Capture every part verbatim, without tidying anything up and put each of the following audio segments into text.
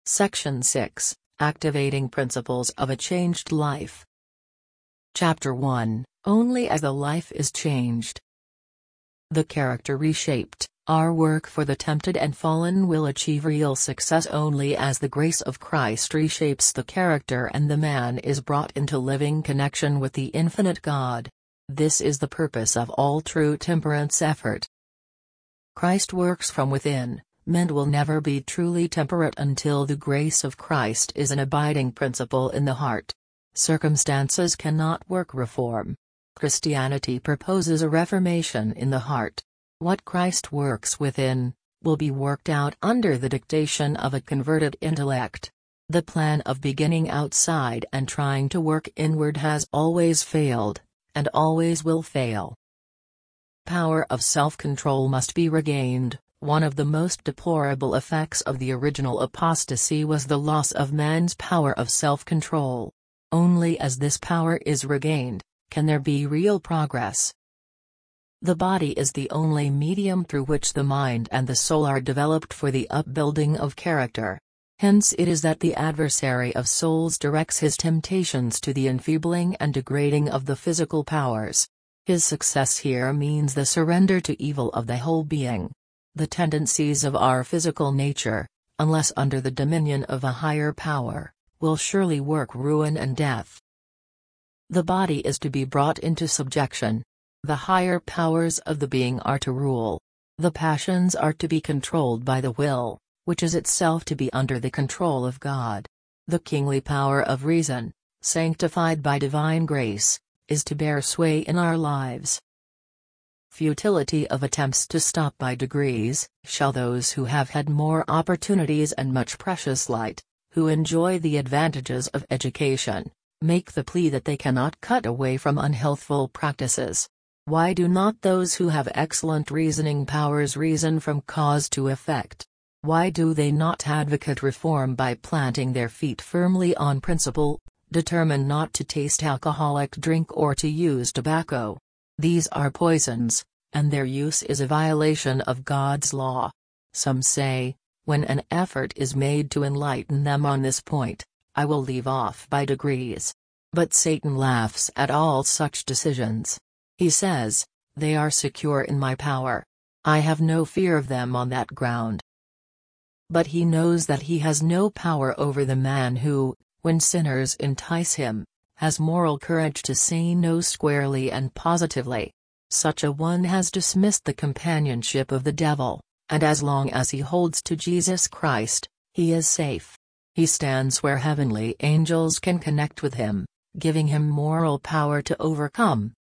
Section six, Activating Principles of a Changed Life. Chapter one, Only as the Life is Changed. The character reshaped. Our work for the tempted and fallen will achieve real success only as the grace of Christ reshapes the character and the man is brought into living connection with the infinite God. This is the purpose of all true temperance effort. Christ works from within. Men will never be truly temperate until the grace of Christ is an abiding principle in the heart. Circumstances cannot work reform. Christianity proposes a reformation in the heart. What Christ works within, will be worked out under the dictation of a converted intellect. The plan of beginning outside and trying to work inward has always failed, and always will fail. Power of self-control must be regained. One of the most deplorable effects of the original apostasy was the loss of man's power of self-control. Only as this power is regained, can there be real progress. The body is the only medium through which the mind and the soul are developed for the upbuilding of character. Hence it is that the adversary of souls directs his temptations to the enfeebling and degrading of the physical powers. His success here means the surrender to evil of the whole being. The tendencies of our physical nature, unless under the dominion of a higher power, will surely work ruin and death. The body is to be brought into subjection. The higher powers of the being are to rule. The passions are to be controlled by the will, which is itself to be under the control of God. The kingly power of reason, sanctified by divine grace, is to bear sway in our lives. Futility of attempts to stop by degrees. Shall those who have had more opportunities and much precious light, who enjoy the advantages of education, make the plea that they cannot cut away from unhealthful practices? Why do not those who have excellent reasoning powers reason from cause to effect? Why do they not advocate reform by planting their feet firmly on principle, determined not to taste alcoholic drink or to use tobacco? These are poisons, and their use is a violation of God's law. Some say, when an effort is made to enlighten them on this point, I will leave off by degrees. But Satan laughs at all such decisions. He says, they are secure in my power. I have no fear of them on that ground. But he knows that he has no power over the man who, when sinners entice him, has moral courage to say no squarely and positively. Such a one has dismissed the companionship of the devil, and as long as he holds to Jesus Christ, he is safe. He stands where heavenly angels can connect with him, giving him moral power to overcome.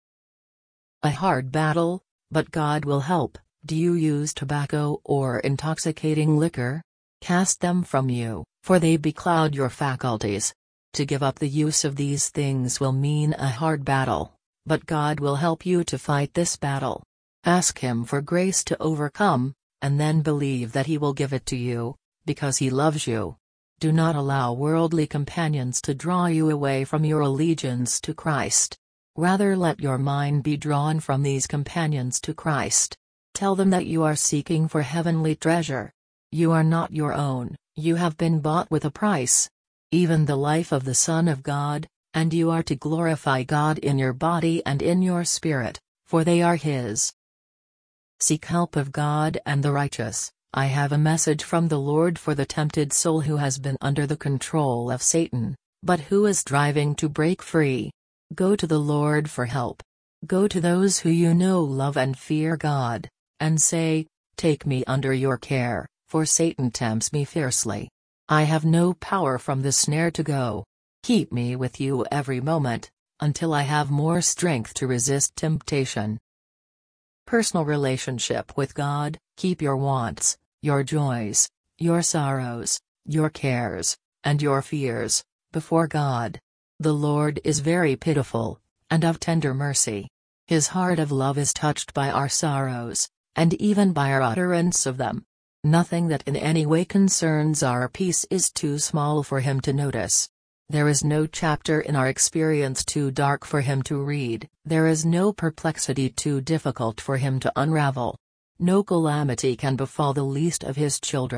A hard battle, but God will help. Do you use tobacco or intoxicating liquor? Cast them from you, for they becloud your faculties. To give up the use of these things will mean a hard battle, but God will help you to fight this battle. Ask Him for grace to overcome, and then believe that He will give it to you, because He loves you. Do not allow worldly companions to draw you away from your allegiance to Christ. Rather let your mind be drawn from these companions to Christ. Tell them that you are seeking for heavenly treasure. You are not your own, you have been bought with a price. Even the life of the Son of God, and you are to glorify God in your body and in your spirit, for they are His. Seek help of God and the righteous. I have a message from the Lord for the tempted soul who has been under the control of Satan, but who is striving to break free. Go to the Lord for help. Go to those who you know love and fear God, and say, take me under your care, for Satan tempts me fiercely. I have no power from the snare to go. Keep me with you every moment, until I have more strength to resist temptation. Personal relationship with God. Keep your wants, your joys, your sorrows, your cares, and your fears, before God. The Lord is very pitiful, and of tender mercy. His heart of love is touched by our sorrows, and even by our utterance of them. Nothing that in any way concerns our peace is too small for Him to notice. There is no chapter in our experience too dark for Him to read, there is no perplexity too difficult for Him to unravel. No calamity can befall the least of His children,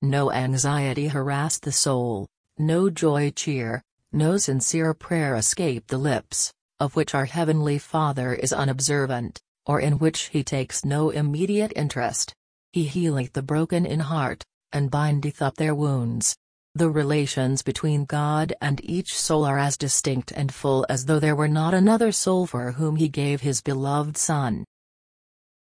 No anxiety harass the soul, no joy cheer, no sincere prayer escape the lips, of which our Heavenly Father is unobservant, or in which he takes no immediate interest. He healeth the broken in heart, and bindeth up their wounds. The relations between God and each soul are as distinct and full as though there were not another soul for whom he gave his beloved Son.